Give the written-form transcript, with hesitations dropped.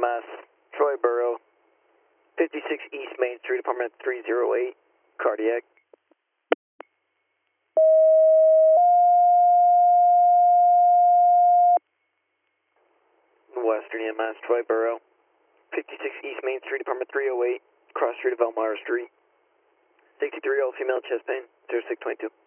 EMS, Troy Borough, 56 East Main Street, apartment 308, cardiac. Western EMS, Troy Borough, 56 East Main Street, apartment 308, cross street of Elmira Street. 63-year-old female chest pain, 0622.